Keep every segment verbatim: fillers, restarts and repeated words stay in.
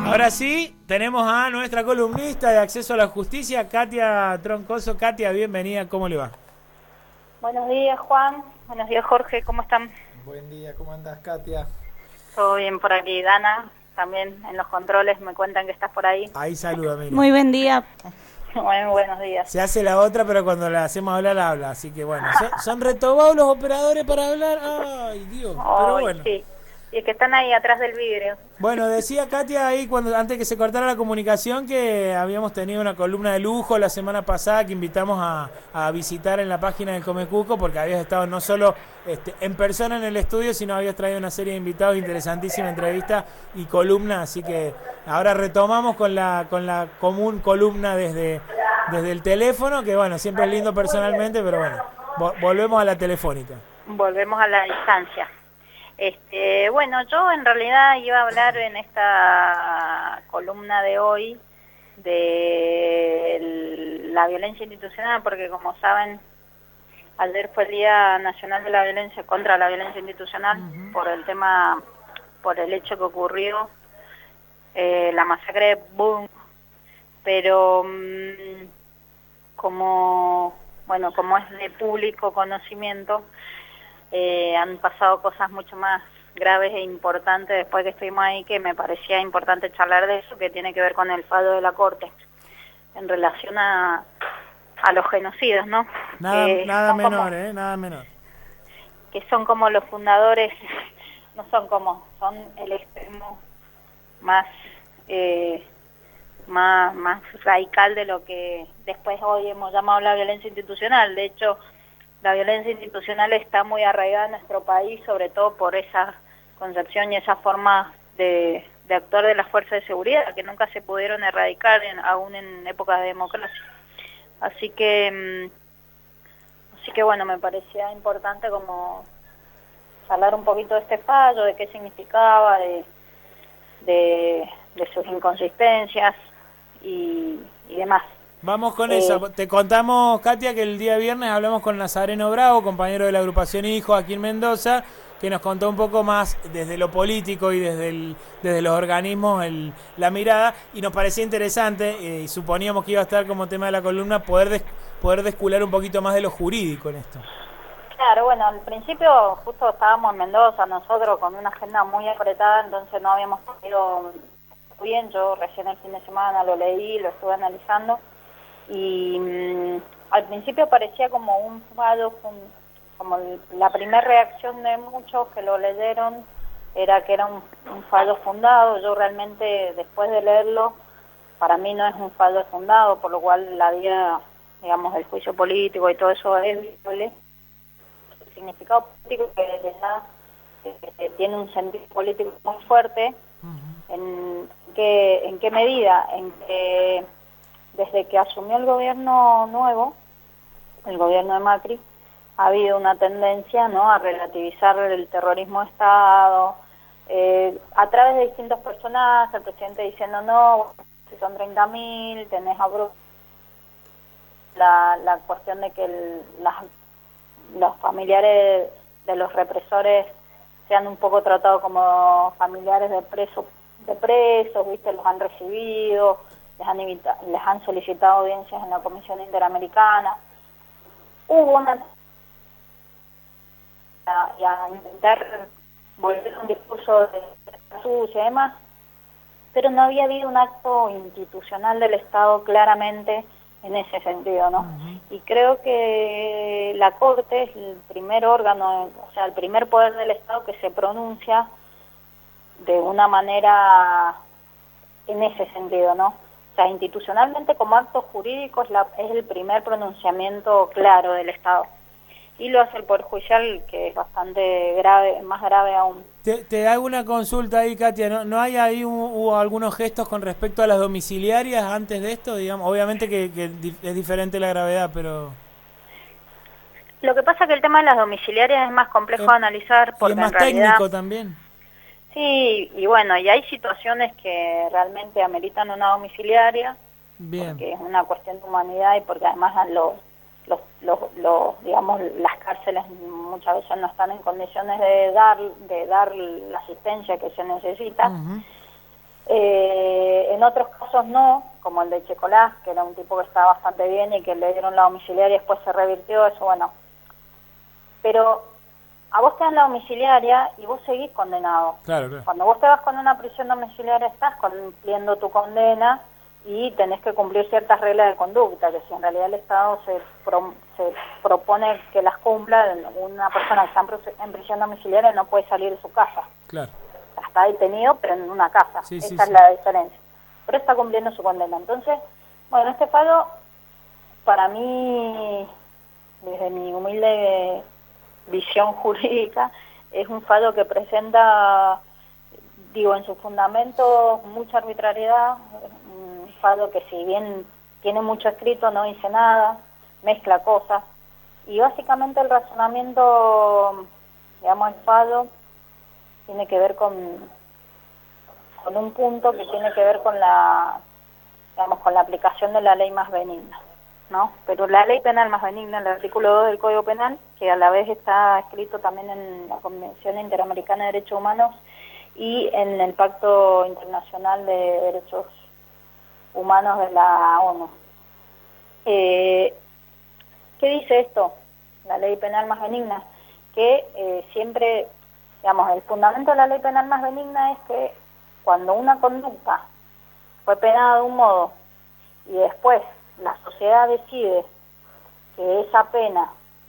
Ahora sí, tenemos a nuestra columnista de Acceso a la Justicia, Katia Troncoso. Katia, bienvenida, ¿cómo le va? Buenos días, Juan. Buenos días, Jorge. ¿Cómo están? Buen día, ¿cómo andás, Katia? Todo bien por aquí. Dana, también en los controles me cuentan que estás por ahí. Ahí saluda, mire. Muy buen día. Muy buenos días. Se hace la otra, pero cuando la hacemos hablar, habla. Así que bueno, son, son retobados los operadores para hablar. Ay, Dios, pero Ay, bueno. sí. Y es que están ahí atrás del vidrio. Bueno, decía Katia ahí cuando antes que se cortara la comunicación que habíamos tenido una columna de lujo la semana pasada que invitamos a, a visitar en la página del Comecuco porque habías estado no solo este, en persona en el estudio, sino habías traído una serie de invitados, interesantísima entrevista y columna, así que ahora retomamos con la con la común columna desde, desde el teléfono, que bueno, siempre es lindo personalmente, pero bueno, vo- volvemos a la telefónica. Volvemos a la distancia. Este, bueno, yo en realidad iba a hablar en esta columna de hoy de la violencia institucional, porque como saben, ayer fue el Día Nacional de la Violencia contra la Violencia Institucional, uh-huh. por el tema, por el hecho que ocurrió, eh, la masacre de Boom, pero mmm, como, bueno, como es de público conocimiento, Eh, han pasado cosas mucho más graves e importantes después que estuvimos ahí, que me parecía importante charlar de eso, que tiene que ver con el fallo de la Corte en relación a, a los genocidios, ¿no? Nada, que nada menor, como, ¿eh? Nada menor. Que son como los fundadores, no son como, son el extremo más, eh, más, más radical de lo que después hoy hemos llamado la violencia institucional. De hecho, la violencia institucional está muy arraigada en nuestro país, sobre todo por esa concepción y esa forma de, de actuar de las fuerzas de seguridad, que nunca se pudieron erradicar en, aún en épocas de democracia. Así que, así que bueno, me parecía importante como hablar un poquito de este fallo, de qué significaba, de, de, de sus inconsistencias y, y demás. Vamos con eh, eso. Te contamos, Katia, que el día viernes hablamos con Nazareno Bravo, compañero de la agrupación Hijo aquí en Mendoza, que nos contó un poco más desde lo político y desde el, desde los organismos el, la mirada, y nos parecía interesante, eh, y suponíamos que iba a estar como tema de la columna, poder, des, poder descular un poquito más de lo jurídico en esto. Claro, bueno, al principio justo estábamos en Mendoza, nosotros con una agenda muy apretada, entonces no habíamos podido bien, yo recién el fin de semana lo leí, lo estuve analizando, y mmm, al principio parecía como un fallo, como la primera reacción de muchos que lo leyeron era que era un, un fallo fundado. Yo realmente después de leerlo, para mí no es un fallo fundado, por lo cual la vía, digamos, del juicio político y todo eso es viable. El significado político que desde ya eh, tiene un sentido político muy fuerte. Uh-huh. ¿En qué, en qué medida? En que desde que asumió el gobierno nuevo, el gobierno de Macri, ha habido una tendencia, ¿no?, a relativizar el terrorismo de Estado, eh, a través de distintos personajes, el presidente diciendo, no, si son treinta mil, tenés a Bruno, la, la cuestión de que el, las, los familiares de los represores sean un poco tratados como familiares de presos, de presos, ¿viste?, los han recibido, les han, evita, les han solicitado audiencias en la Comisión Interamericana. Hubo una... y a intentar volver a un discurso de sucia y demás, pero no había habido un acto institucional del Estado claramente en ese sentido, ¿no? Uh-huh. Y creo que la Corte es el primer órgano, o sea, el primer poder del Estado que se pronuncia de una manera en ese sentido, ¿no? O sea, institucionalmente como acto jurídico es, la, es el primer pronunciamiento claro del Estado. Y lo hace el Poder Judicial, que es bastante grave, más grave aún. Te, te hago una consulta ahí, Katia. ¿No, no hay ahí un, hubo algunos gestos con respecto a las domiciliarias antes de esto? Digamos, obviamente que, que es diferente la gravedad, pero... Lo que pasa es que el tema de las domiciliarias es más complejo eh, de analizar porque y es más en realidad... técnico también. Sí, y bueno, y hay situaciones que realmente ameritan una domiciliaria, bien, porque es una cuestión de humanidad y porque además los, los, los, los, digamos, las cárceles muchas veces no están en condiciones de dar, de dar la asistencia que se necesita. Uh-huh. eh, en otros casos no, como el de Checolás, que era un tipo que estaba bastante bien y que le dieron la domiciliaria y después se revirtió, eso bueno. Pero a vos te dan la domiciliaria y vos seguís condenado. Claro, claro. Cuando vos te vas con una prisión domiciliaria estás cumpliendo tu condena y tenés que cumplir ciertas reglas de conducta, que si en realidad el Estado se, pro, se propone que las cumpla, una persona que está en prisión domiciliaria no puede salir de su casa. Claro. Está detenido, pero en una casa. Sí, Esa sí, es sí. la diferencia. Pero está cumpliendo su condena. Entonces, bueno, este fallo, para mí, desde mi humilde visión jurídica, es un fallo que presenta, digo, en sus fundamentos mucha arbitrariedad, un fallo que si bien tiene mucho escrito, no dice nada, mezcla cosas, y básicamente el razonamiento, digamos, el fallo tiene que ver con, con un punto que tiene que ver con la, digamos, con la aplicación de la ley más benigna, ¿no? Pero la ley penal más benigna, el artículo dos del Código Penal, que a la vez está escrito también en la Convención Interamericana de Derechos Humanos y en el Pacto Internacional de Derechos Humanos de la ONU. Eh, ¿Qué dice esto? La ley penal más benigna, que eh, siempre, digamos, el fundamento de la ley penal más benigna es que cuando una conducta fue penada de un modo y después la sociedad decide que esa pena,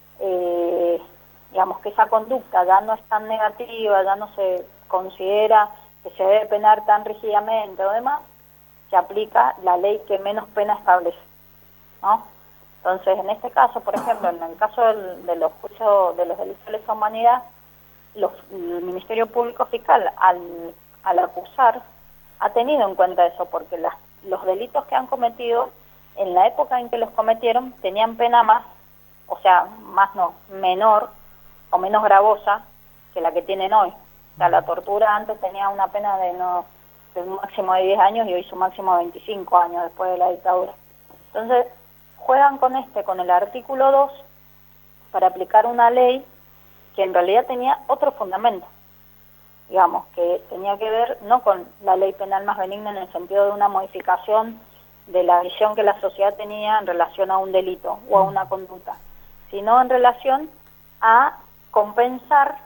eh, digamos que esa conducta ya no es tan negativa, ya no se considera que se debe penar tan rígidamente o demás, se aplica la ley que menos pena establece, ¿no? Entonces, en este caso, por ejemplo, en el caso del, de los juicios de los delitos de lesa humanidad, los, el Ministerio Público Fiscal, al, al acusar, ha tenido en cuenta eso, porque las, los delitos que han cometido, en la época en que los cometieron, tenían pena más, o sea, más no, menor o menos gravosa que la que tienen hoy. O sea, la tortura antes tenía una pena de, no, de un máximo de diez años y hoy su máximo de veinticinco años después de la dictadura. Entonces, juegan con este, con el artículo dos, para aplicar una ley que en realidad tenía otro fundamento, digamos, que tenía que ver no con la ley penal más benigna en el sentido de una modificación de la visión que la sociedad tenía en relación a un delito o a una conducta, sino en relación a compensar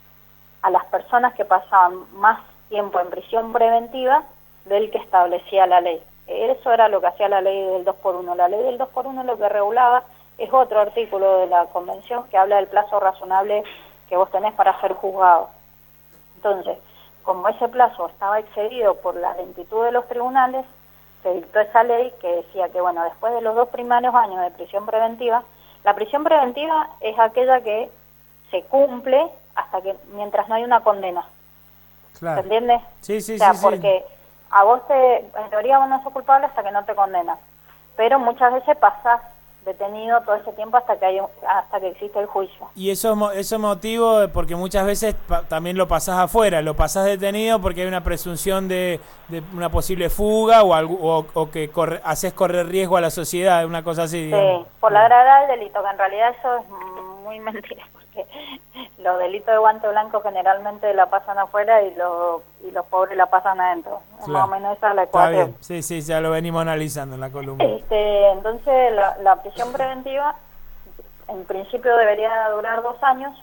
a las personas que pasaban más tiempo en prisión preventiva del que establecía la ley. Eso era lo que hacía la ley del dos por uno. La ley del dos por uno lo que regulaba es otro artículo de la Convención que habla del plazo razonable que vos tenés para ser juzgado. Entonces, como ese plazo estaba excedido por la lentitud de los tribunales, se dictó esa ley que decía que, bueno, después de los dos primeros años de prisión preventiva, la prisión preventiva es aquella que se cumple hasta que, mientras no hay una condena. Claro. ¿Se entiende? Sí, sí, o sea, sí, porque sí. a vos te, en teoría vos no sos culpable hasta que no te condenan, pero muchas veces pasás detenido todo ese tiempo hasta que hay un, hasta que existe el juicio. Y eso eso motivo porque muchas veces pa, también lo pasás afuera, lo pasás detenido porque hay una presunción de, de una posible fuga o algo, o, o que corre, haces correr riesgo a la sociedad, una cosa así. Digamos. Sí, por la gravedad del delito, que en realidad eso es muy mentira, porque los delitos de guante blanco generalmente la pasan afuera y los y los pobres la pasan adentro. Claro. Más o menos esa es la ecuación. Está bien. Sí, sí, ya lo venimos analizando en la columna. Este, entonces, la, la prisión preventiva, en principio debería durar dos años,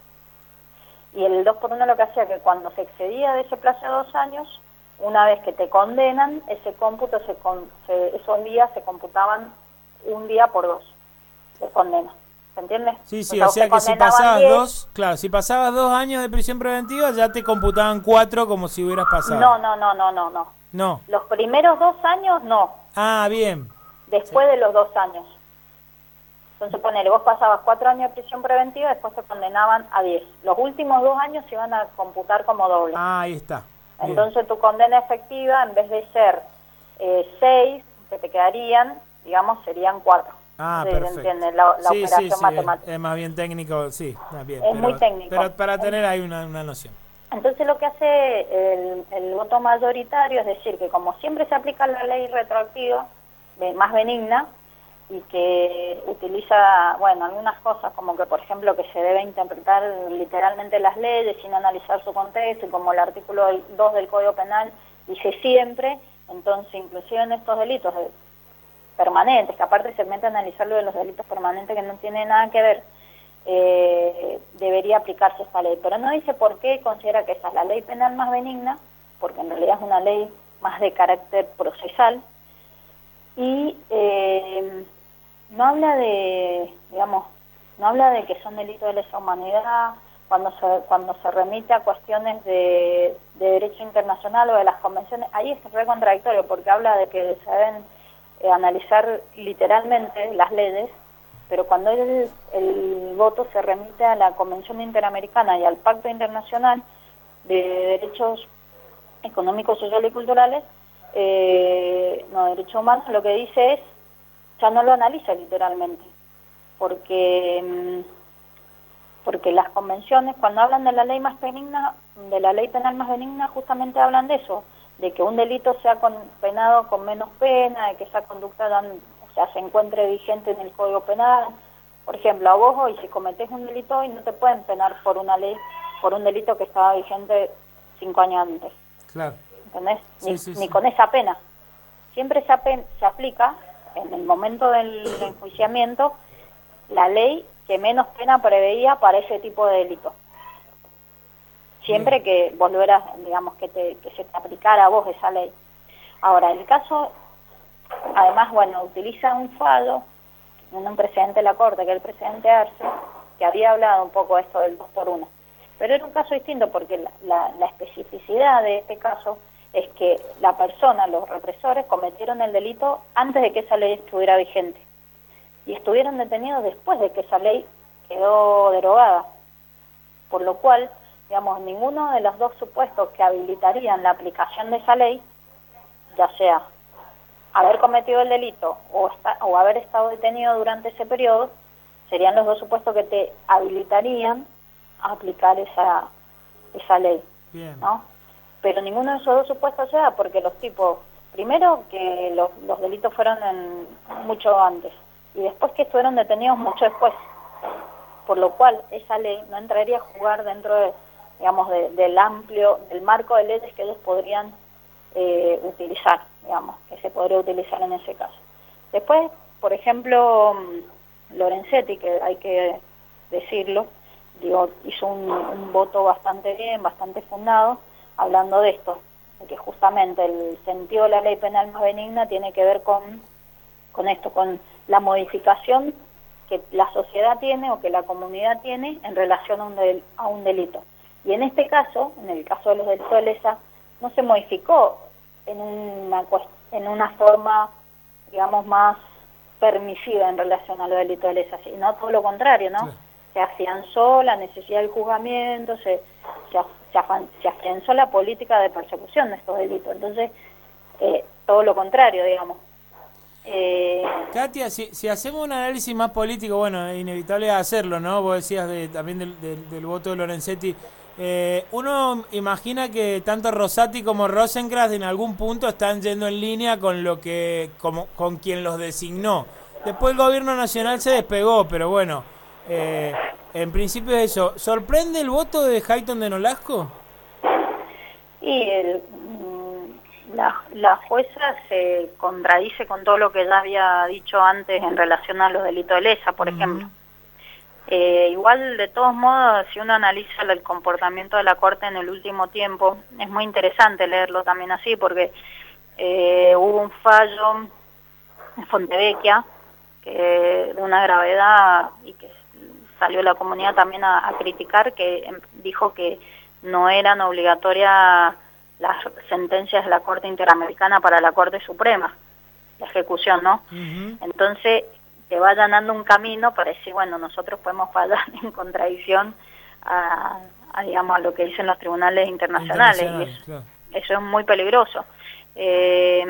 y el dos por uno lo que hacía que cuando se excedía de ese plazo de dos años, una vez que te condenan, ese cómputo, se, se, esos días se computaban un día por dos de condena. ¿Se entiende? Sí, sí, o sea, o sea que si pasabas diez, dos, claro, si pasabas dos años de prisión preventiva, ya te computaban cuatro como si hubieras pasado. No, no, no, no, no, no. No. Los primeros dos años, no. Ah, bien. Después sí. de los dos años. Entonces, ponele, vos pasabas cuatro años de prisión preventiva, después te condenaban a diez. Los últimos dos años se iban a computar como doble. Ah, ahí está. Bien. Entonces, tu condena efectiva, en vez de ser eh, seis, que te quedarían, digamos, serían cuatro. Ah, ¿Se perfecto. entiende? La, la sí, operación sí, sí, matemática. Es, es más bien técnico, sí. Más bien, es pero, muy técnico. Pero para tener ahí una, una noción. Entonces lo que hace el, el voto mayoritario es decir que como siempre se aplica la ley retroactiva, de, más benigna, y que utiliza, bueno, algunas cosas como que, por ejemplo, que se debe interpretar literalmente las leyes sin analizar su contexto, y como el artículo dos del Código Penal dice siempre, Entonces, inclusive en estos delitos de- permanentes, que aparte se mete a analizar lo de los delitos permanentes que no tiene nada que ver, eh, debería aplicarse esta ley. Pero no dice por qué considera que esa es la ley penal más benigna, porque en realidad es una ley más de carácter procesal, y eh, no habla de, digamos, no habla de que son delitos de lesa humanidad, cuando se, cuando se remite a cuestiones de, de derecho internacional o de las convenciones, ahí es re contradictorio, porque habla de que se deben eh, analizar literalmente las leyes, pero cuando el, el voto se remite a la Convención Interamericana y al Pacto Internacional de Derechos Económicos, Sociales y Culturales, eh, no, derechos humanos, lo que dice es, ya no lo analiza literalmente, porque, porque las convenciones, cuando hablan de la ley más benigna, de la ley penal más benigna, justamente hablan de eso, de que un delito sea con, penado con menos pena, de que esa conducta dan, o sea, se encuentre vigente en el Código Penal. Por ejemplo, a vos hoy, si cometés un delito hoy, no te pueden penar por una ley, por un delito que estaba vigente cinco años antes. Claro. ¿Entendés? Sí, Ni, sí, ni sí. con esa pena. Siempre se, apen, se aplica, en el momento del enjuiciamiento, la ley que menos pena preveía para ese tipo de delito. Siempre Bien. que volvieras, digamos, que, te, que se te aplicara a vos esa ley. Ahora, el caso, además, bueno, utiliza un fallo, un presidente de la Corte, que es el presidente Arce, que había hablado un poco de esto del dos por uno. Pero era un caso distinto porque la, la, la especificidad de este caso es que la persona, los represores, cometieron el delito antes de que esa ley estuviera vigente. Y estuvieron detenidos después de que esa ley quedó derogada. Por lo cual, digamos, ninguno de los dos supuestos que habilitarían la aplicación de esa ley, ya sea haber cometido el delito o, esta, o haber estado detenido durante ese periodo, serían los dos supuestos que te habilitarían a aplicar esa, esa ley. Bien. ¿No? Pero ninguno de esos dos supuestos se da porque los tipos, primero que los, los delitos fueron en, mucho antes y después que estuvieron detenidos mucho después, por lo cual esa ley no entraría a jugar dentro de, digamos, de, del amplio, del marco de leyes que ellos podrían eh, utilizar, digamos, que se podría utilizar en ese caso. Después, por ejemplo, Lorenzetti, que hay que decirlo, digo, hizo un, un voto bastante bien, bastante fundado, hablando de esto, de que justamente el sentido de la ley penal más benigna tiene que ver con, con esto, con la modificación que la sociedad tiene o que la comunidad tiene en relación a un, del, a un delito. Y en este caso, en el caso de los delitos de lesa, no se modificó en una, en una forma, digamos, más permisiva en relación a los delitos de lesa, sino todo lo contrario, ¿no? Claro. Se afianzó la necesidad del juzgamiento, se, se, se, se afianzó la política de persecución de estos delitos. Entonces, eh, todo lo contrario, digamos. Eh, Katia, si, si hacemos un análisis más político, bueno, es inevitable hacerlo, ¿no? Vos decías de, también del, del, del voto de Lorenzetti. Eh, uno imagina que tanto Rosati como Rosenkrantz en algún punto están yendo en línea con lo que, como, con quien los designó. Después el gobierno nacional se despegó, pero bueno, eh, en principio es eso. ¿Sorprende el voto de Hayton de Nolasco? y el, la, la jueza se contradice con todo lo que ya había dicho antes en relación a los delitos de lesa, por uh-huh. ejemplo. Eh, igual, de todos modos, si uno analiza el comportamiento de la Corte en el último tiempo, es muy interesante leerlo también así, porque eh, hubo un fallo en Fontevecchia, que de una gravedad y que salió la comunidad también a, a criticar, que dijo que no eran obligatorias las sentencias de la Corte Interamericana para la Corte Suprema, la ejecución, ¿no? Uh-huh. Entonces, te va allanando un camino para decir, bueno, nosotros podemos fallar en contradicción a, a, digamos, a lo que dicen los tribunales internacionales, Internacional, y eso, claro. eso es muy peligroso. Eh,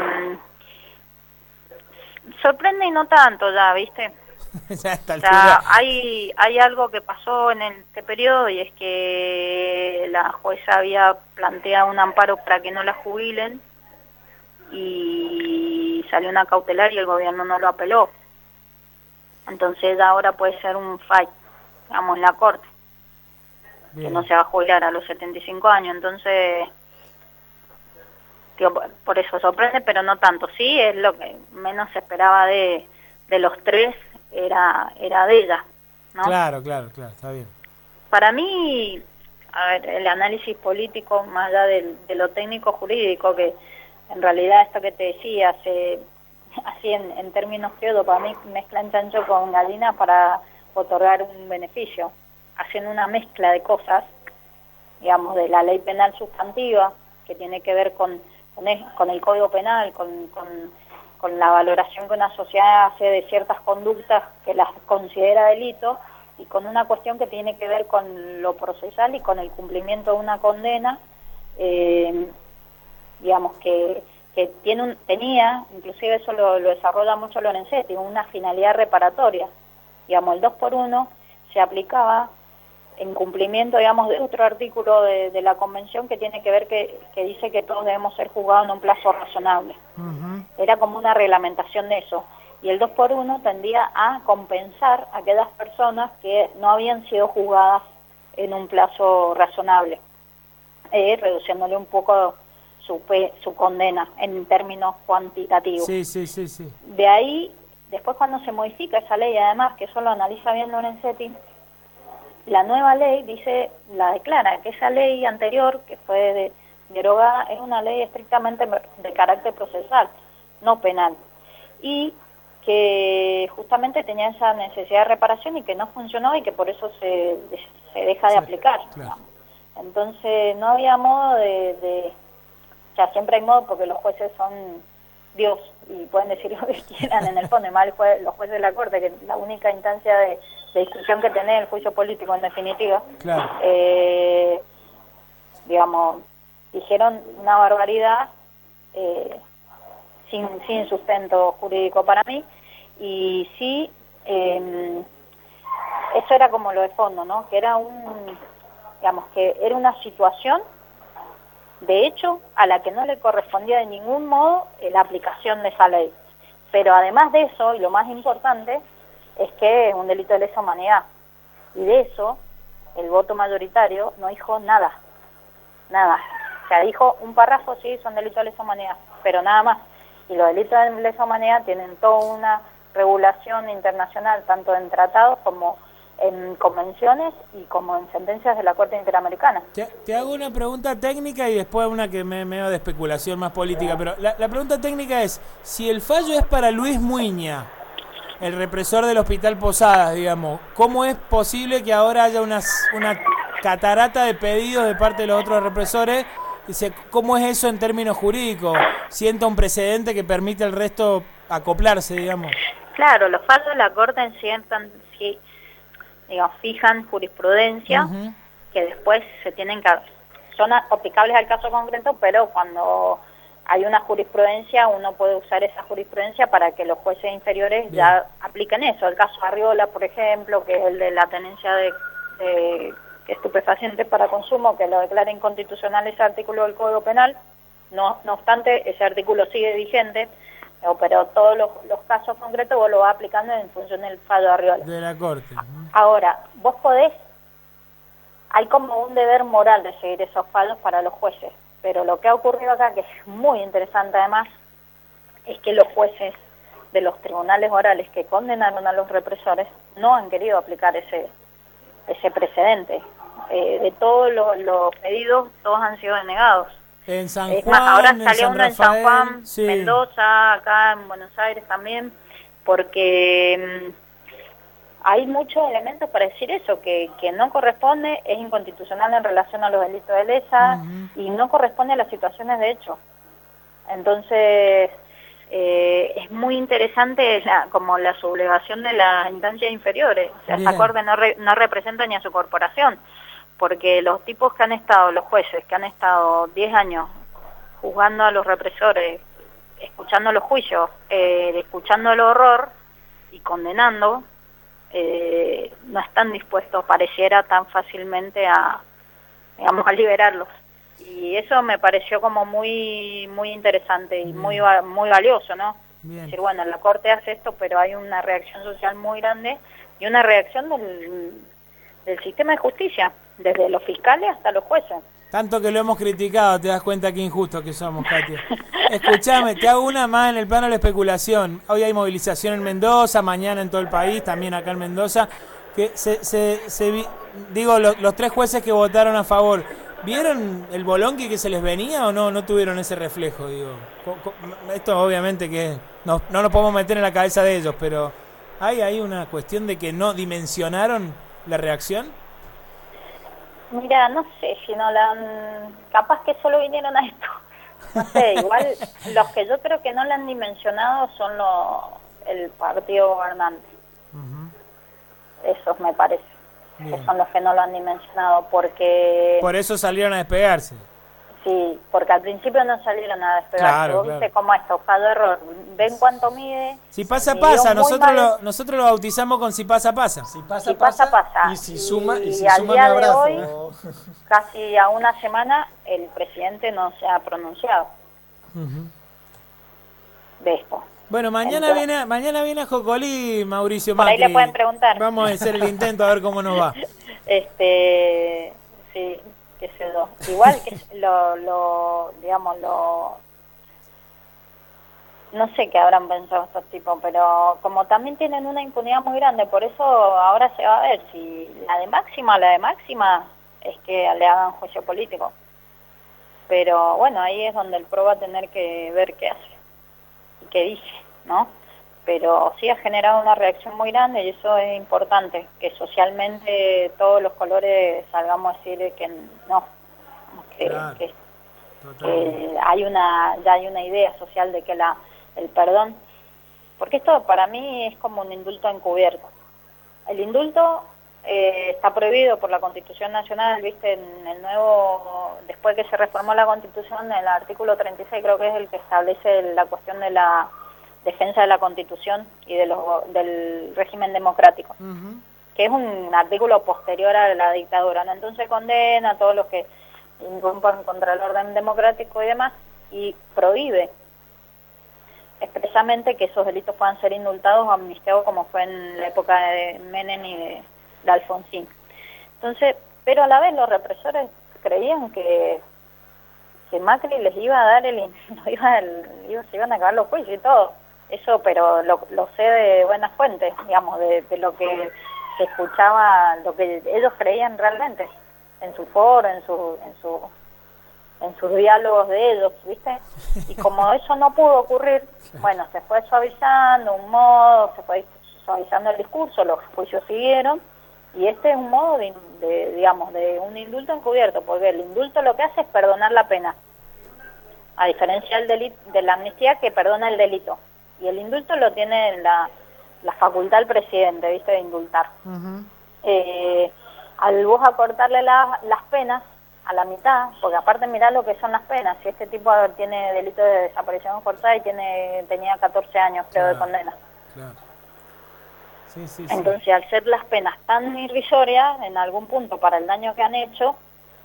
sorprende y no tanto ya, ¿viste? Ya está o sea, hay, hay algo que pasó en este periodo y es que la jueza había planteado un amparo para que no la jubilen y salió una cautelar y el gobierno no lo apeló. Entonces ahora puede ser un fight, digamos, en la corte. Bien. Que no se va a jubilar a los setenta y cinco años. Entonces, Digo, por eso sorprende, pero no tanto. Sí, es lo que menos se esperaba de, de los tres, era, era de ella, ¿no? Claro, claro, claro, está bien. Para mí, a ver, el análisis político, más allá del, de lo técnico jurídico, que en realidad esto que te decía, se, así en, en términos creo, para mí mezclan chancho con gallina para otorgar un beneficio, haciendo una mezcla de cosas, digamos, de la ley penal sustantiva, que tiene que ver con, con, el, con el Código Penal, con, con, con la valoración que una sociedad hace de ciertas conductas que las considera delito, y con una cuestión que tiene que ver con lo procesal y con el cumplimiento de una condena, eh, digamos, que, que tiene un, tenía, inclusive eso lo, lo desarrolla mucho Lorenzetti, una finalidad reparatoria. Digamos, el dos por uno se aplicaba en cumplimiento, digamos, de otro artículo de, de la Convención que tiene que ver que, que dice que todos debemos ser juzgados en un plazo razonable. Uh-huh. Era como una reglamentación de eso. Y el dos por uno tendía a compensar a aquellas personas que no habían sido juzgadas en un plazo razonable, eh, reduciéndole un poco su, pe su condena en términos cuantitativos. Sí, sí, sí, sí. De ahí, después cuando se modifica esa ley, además, que eso lo analiza bien Lorenzetti, la nueva ley dice, la declara, que esa ley anterior, que fue de, derogada, es una ley estrictamente de carácter procesal, no penal. Y que justamente tenía esa necesidad de reparación y que no funcionó y que por eso se, se deja de sí, aplicar. Claro. Entonces no había modo de, de... O sea, siempre hay modo porque los jueces son Dios y pueden decir lo que quieran en el fondo, y más el juez, los jueces de la Corte, que es la única instancia de, de discusión que tiene el juicio político en definitiva. Claro. Eh, digamos, dijeron una barbaridad, eh, Sin, sin sustento jurídico para mí, y sí, eh, eso era como lo de fondo, ¿no? Que era un, digamos, que era una situación, de hecho, a la que no le correspondía de ningún modo eh, la aplicación de esa ley. Pero además de eso, y lo más importante, es que es un delito de lesa humanidad. Y de eso, el voto mayoritario no dijo nada, nada. O sea, dijo un párrafo, sí, son delitos de lesa humanidad, pero nada más. Y los delitos de lesa humanidad tienen toda una regulación internacional, tanto en tratados como en convenciones y como en sentencias de la Corte Interamericana. Te, te hago una pregunta técnica y después una que me medio de especulación más política, pero la, la pregunta técnica es, si el fallo es para Luis Muiña, el represor del Hospital Posadas, digamos, ¿cómo es posible que ahora haya unas, una catarata de pedidos de parte de los otros represores? Dice, ¿cómo es eso en términos jurídicos? ¿Sienta un precedente que permite al resto acoplarse, digamos? Claro, los fallos de la Corte sientan, sí, digamos, fijan jurisprudencia, uh-huh, que después se tienen que... Son aplicables al caso concreto, pero cuando hay una jurisprudencia, uno puede usar esa jurisprudencia para que los jueces inferiores Bien. ya apliquen eso. El caso Arriola, por ejemplo, que es el de la tenencia de... de estupefacientes para consumo, que lo declara inconstitucional ese artículo del Código Penal, no, no obstante, ese artículo sigue vigente, pero todos los, los casos concretos vos lo vas aplicando en función del fallo de Arriola. De la Corte. Ahora, vos podés, hay como un deber moral de seguir esos fallos para los jueces, pero lo que ha ocurrido acá, que es muy interesante además, es que los jueces de los tribunales orales que condenaron a los represores no han querido aplicar ese ese precedente. Eh, de todos los, los pedidos, todos han sido denegados. En San Juan, es más, ahora salió en San uno en San Juan, sí. Mendoza, acá en Buenos Aires también, porque mmm, hay muchos elementos para decir eso, que, que no corresponde, es inconstitucional en relación a los delitos de lesa, uh-huh, y no corresponde a las situaciones de hecho. Entonces, Eh, es muy interesante la, como la sublevación de las instancias inferiores. O sea, esa Corte no, re, no representa ni a su corporación, porque los tipos que han estado, los jueces que han estado diez años juzgando a los represores, escuchando los juicios, eh, escuchando el horror y condenando, eh, no están dispuestos, pareciera, tan fácilmente a, digamos, a liberarlos. Y eso me pareció como muy muy interesante y muy muy valioso, ¿no? Bien. Decir, bueno, la Corte hace esto, pero hay una reacción social muy grande y una reacción del, del sistema de justicia, desde los fiscales hasta los jueces. Tanto que lo hemos criticado, te das cuenta qué injustos que somos, Katia. Escuchame, te hago una más en el plano de la especulación. Hoy hay movilización en Mendoza, mañana en todo el país, también acá en Mendoza. Que se, se, se vi, digo, lo, los tres jueces que votaron a favor, ¿vieron el bolonqui que se les venía o no no tuvieron ese reflejo? Digo, co, co, esto obviamente que no, no nos podemos meter en la cabeza de ellos, pero ¿hay ahí una cuestión de que no dimensionaron la reacción? Mira, no sé si no la han... Capaz que solo vinieron a esto. No sé, igual los que yo creo que no la han dimensionado son los, el partido gobernante. Uh-huh. Esos me parece. Bien. Que son los que no lo han dimensionado porque... Por eso salieron a despegarse. Sí, porque al principio no salieron a despegarse. Claro, ¿Vos claro. viste cómo es? Tocado error. Ven cuánto mide. Si pasa, pasa. Nosotros lo, nosotros lo bautizamos con si pasa, pasa. Si pasa, si pasa, pasa. pasa. Y si suma, y, y si al suma día me abrazo. De hoy, casi a una semana, el presidente no se ha pronunciado uh-huh. de esto. Bueno, mañana Entonces, viene mañana viene a Jocolí, Mauricio Por Macri. ahí le pueden preguntar. Vamos a hacer el intento a ver cómo nos va. Este, sí, qué sé yo. Igual que lo, lo, digamos, lo... No sé qué habrán pensado estos tipos, pero como también tienen una impunidad muy grande, por eso ahora se va a ver si la de máxima, la de máxima es que le hagan juicio político. Pero bueno, ahí es donde el P R O va a tener que ver qué hace y qué dice, ¿no? Pero sí ha generado una reacción muy grande y eso es importante, que socialmente todos los colores salgamos a decir que no, que, claro, que, que hay una ya hay una idea social de que la el perdón, porque esto para mí es como un indulto encubierto. El indulto eh, está prohibido por la Constitución Nacional, viste, en el nuevo, después que se reformó la Constitución, en el artículo treinta y seis creo que es el que establece la cuestión de la defensa de la Constitución y de los, del régimen democrático, uh-huh. que es un artículo posterior a la dictadura, ¿no? Entonces condena a todos los que irrumpan contra el orden democrático y demás, y prohíbe expresamente que esos delitos puedan ser indultados o amnistiados como fue en la época de Menem y de, de Alfonsín. Entonces, pero a la vez los represores creían que, que Macri les iba a dar el, no iba el iba, se iban a acabar los juicios y todo. Eso, pero lo, lo sé de buenas fuentes, digamos, de, de lo que se escuchaba, lo que ellos creían realmente, en su foro, en su, en su, en sus diálogos de ellos, ¿viste? Y como eso no pudo ocurrir, bueno, se fue suavizando un modo, se fue suavizando el discurso, los juicios siguieron, y este es un modo de, de digamos, de un indulto encubierto, porque el indulto lo que hace es perdonar la pena, a diferencia del delito, de la amnistía que perdona el delito. Y el indulto lo tiene la, la facultad del presidente, ¿viste?, de indultar. Uh-huh. eh, al vos acortarle la, las penas a la mitad, porque aparte mirá lo que son las penas, si este tipo tiene delito de desaparición forzada y tiene tenía catorce años, creo, claro, de condena. Claro. Sí, sí, sí. Entonces, al ser las penas tan irrisorias, en algún punto, para el daño que han hecho,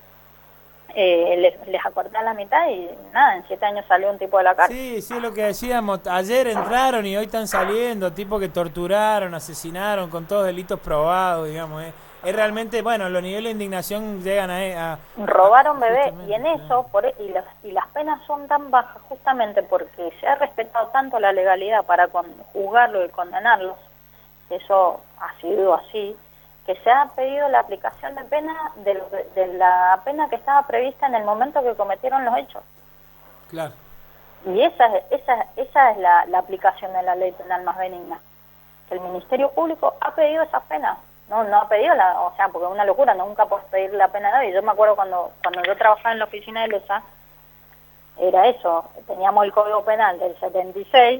Eh, les, les acortan la mitad y nada, en siete años salió un tipo de la cárcel. Sí, sí, lo que decíamos, ayer entraron y hoy están saliendo, tipos que torturaron, asesinaron, con todos delitos probados, digamos, eh. es realmente, bueno, los niveles de indignación llegan a... a robaron bebés, y en claro. eso, por, y, las, y las penas son tan bajas justamente porque se ha respetado tanto la legalidad para con, juzgarlo y condenarlos, eso ha sido así, que se ha pedido la aplicación de pena de, lo, de la pena que estaba prevista en el momento que cometieron los hechos. Claro. Y esa, esa, esa es la, la aplicación de la ley penal más benigna. El Ministerio Público ha pedido esa pena. No, no ha pedido la, o sea, porque es una locura, nunca puedes pedir la pena de nadie. Yo me acuerdo cuando, cuando yo trabajaba en la oficina de Lesa, era eso, teníamos el Código Penal del setenta y seis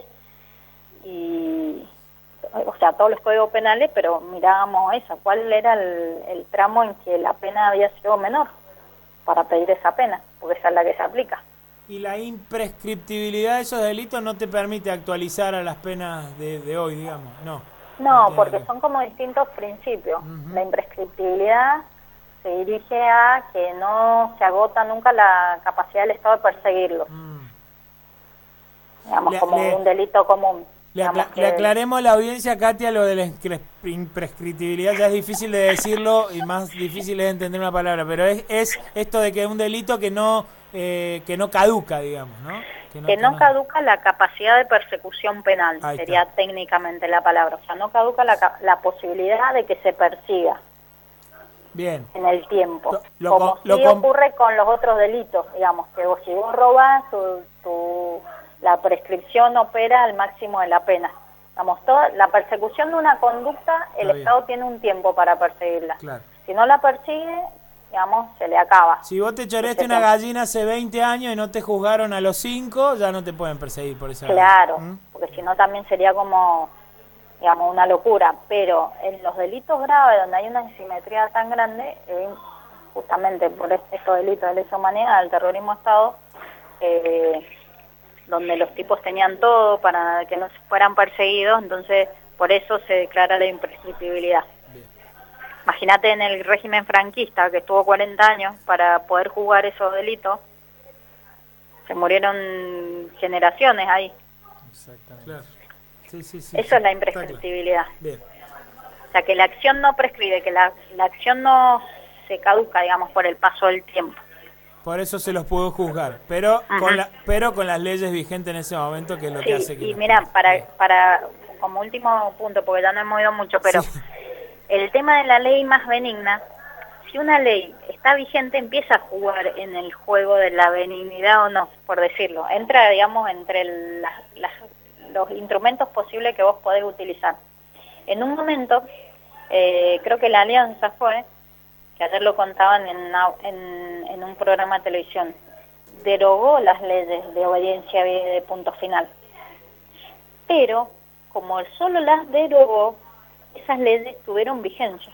y... o sea, todos los códigos penales, pero mirábamos eso, cuál era el, el tramo en que la pena había sido menor para pedir esa pena, porque esa es la que se aplica. ¿Y la imprescriptibilidad de esos delitos no te permite actualizar a las penas de, de hoy, digamos? No. No, no porque que... son como distintos principios. Uh-huh. La imprescriptibilidad se dirige a que no se agota nunca la capacidad del Estado de perseguirlo. Mm. Digamos, le, como le... un delito común. Le, acla le aclaremos a la audiencia, Katia, lo de la imprescriptibilidad. Ya es difícil de decirlo y más difícil es entender una palabra, pero es, es esto de que es un delito que no eh, que no caduca, digamos, ¿no? Que no, que no caduca la capacidad de persecución penal, sería técnicamente la palabra. O sea, no caduca la, la posibilidad de que se persiga. Bien. En el tiempo. Lo, lo, Como lo, sí lo, ocurre con los otros delitos, digamos, que vos, si vos robás, tu, tu, la prescripción opera al máximo de la pena. Digamos, toda, la persecución de una conducta, el Está Estado bien. tiene un tiempo para perseguirla. Claro. Si no la persigue, digamos, se le acaba. Si vos te choreaste una gallina hace veinte años y no te juzgaron a los cinco, ya no te pueden perseguir por esa Claro, ¿Mm? porque si no también sería como, digamos, una locura. Pero en los delitos graves, donde hay una asimetría tan grande, eh, justamente por estos delitos de lesa humanidad, del terrorismo de Estado, eh, donde los tipos tenían todo para que no fueran perseguidos, entonces por eso se declara la imprescriptibilidad. Imagínate en el régimen franquista, que estuvo cuarenta años para poder juzgar esos delitos, se murieron generaciones ahí. Exactamente. Claro. Sí, sí, sí, eso sí. Es la imprescriptibilidad. Claro. Bien. O sea, que la acción no prescribe, que la, la acción no se caduca, digamos, por el paso del tiempo. Por eso se los pudo juzgar, pero Ajá. con la, pero con las leyes vigentes en ese momento, que es lo sí, que hace que... y mira, pueda. para, para, como último punto, porque ya no hemos ido mucho, pero Sí. el tema de la ley más benigna, si una ley está vigente, empieza a jugar en el juego de la benignidad o no, por decirlo. Entra, digamos, entre el, las, las, los instrumentos posibles que vos podés utilizar. En un momento, eh, creo que la Alianza fue, que ayer lo contaban en, en, en un programa de televisión, derogó las leyes de obediencia de punto final. Pero, como solo las derogó, esas leyes tuvieron vigencia.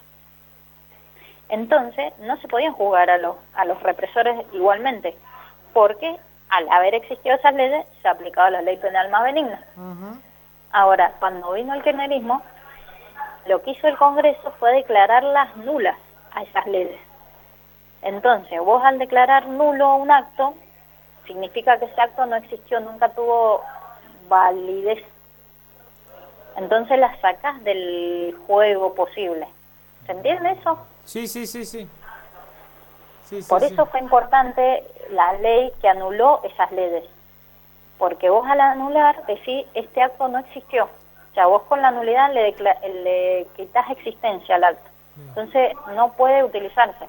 Entonces, no se podían juzgar a los, a los represores igualmente, porque al haber existido esas leyes, se aplicaba la ley penal más benigna. Uh-huh. Ahora, cuando vino el kirchnerismo, lo que hizo el Congreso fue declararlas nulas a esas leyes. Entonces, vos al declarar nulo un acto, significa que ese acto no existió, nunca tuvo validez. Entonces las sacás del juego posible. ¿Se entiende eso? Sí, sí, sí, sí. sí, sí Por sí. eso fue importante la ley que anuló esas leyes. Porque vos al anular decís, este acto no existió. O sea, vos con la nulidad le, le quitas existencia al acto. Entonces no puede utilizarse.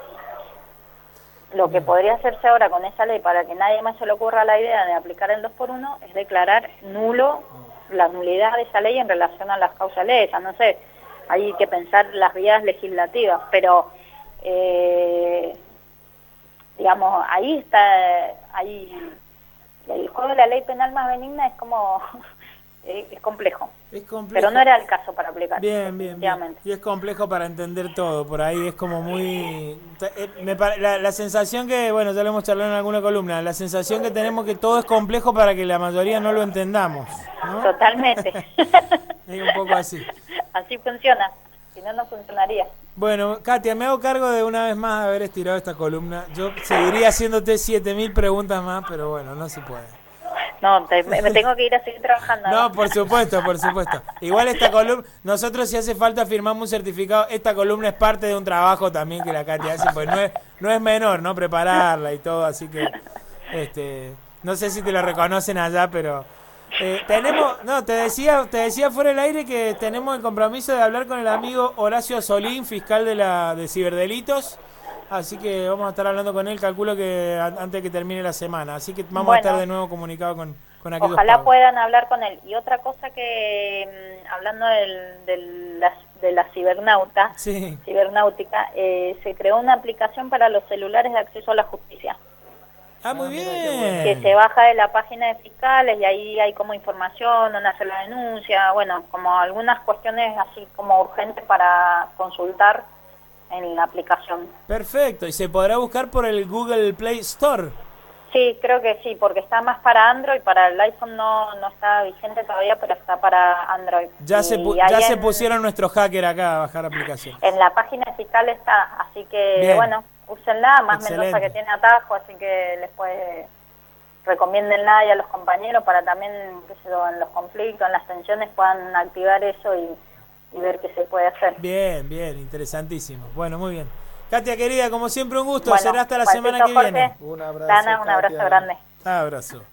Lo que Bien. podría hacerse ahora con esa ley, para que nadie más se le ocurra la idea de aplicar el dos por uno, es declarar nulo la nulidad de esa ley en relación a las causas lesas. No sé, hay que pensar las vías legislativas, pero eh, digamos, ahí está, ahí el juego de la ley penal más benigna es como es complejo. Es complejo. Pero no era el caso para aplicar. Bien, bien, bien. Y es complejo para entender todo. Por ahí es como muy... Me, la, la sensación que, bueno, ya lo hemos charlado en alguna columna, la sensación que tenemos que todo es complejo para que la mayoría no lo entendamos, ¿no? Totalmente. Es un poco así. Así funciona. Si no, no funcionaría. Bueno, Katia, me hago cargo de una vez más haber estirado esta columna. Yo seguiría haciéndote siete mil preguntas más, pero bueno, no se puede. No, te, me tengo que ir a seguir trabajando. No, por supuesto, por supuesto. Igual esta columna, nosotros si hace falta firmamos un certificado, esta columna es parte de un trabajo también que la Katia hace, pues no es, no es menor, ¿no? Prepararla y todo, así que, este, no sé si te lo reconocen allá, pero eh, tenemos, no, te decía, te decía fuera del aire que tenemos el compromiso de hablar con el amigo Horacio Solín, fiscal de la de ciberdelitos. Así que vamos a estar hablando con él, calculo que antes de que termine la semana. Así que vamos bueno, a estar de nuevo comunicados con, con aquellos Ojalá pagos. puedan hablar con él. Y otra cosa que, hablando del, del, la, de la cibernauta, sí. cibernáutica, eh, se creó una aplicación para los celulares de acceso a la justicia. Ah, muy bien. Que se baja de la página de fiscales y ahí hay como información, dónde hacer la denuncia, bueno, como algunas cuestiones así como urgentes para consultar en la aplicación. Perfecto, y se podrá buscar por el Google Play Store. Sí, creo que sí, porque está más para Android, para el iPhone no, no está vigente todavía, pero está para Android. Ya y se pu ya en, se pusieron nuestros hackers acá a bajar aplicación. En la página fiscal está, así que bien. Bueno, úsenla, más Excelente. Mendoza que tiene atajo, así que les puede recomiéndenla ahí a los compañeros para también, qué sé yo, en los conflictos, en las tensiones puedan activar eso y, y ver qué se puede hacer. Bien, bien, interesantísimo. Bueno, muy bien. Katia, querida, como siempre un gusto. Bueno, Será hasta la cualquier semana que Jorge, viene. Un abrazo, Dana, un abrazo Katia. grande. Abrazo.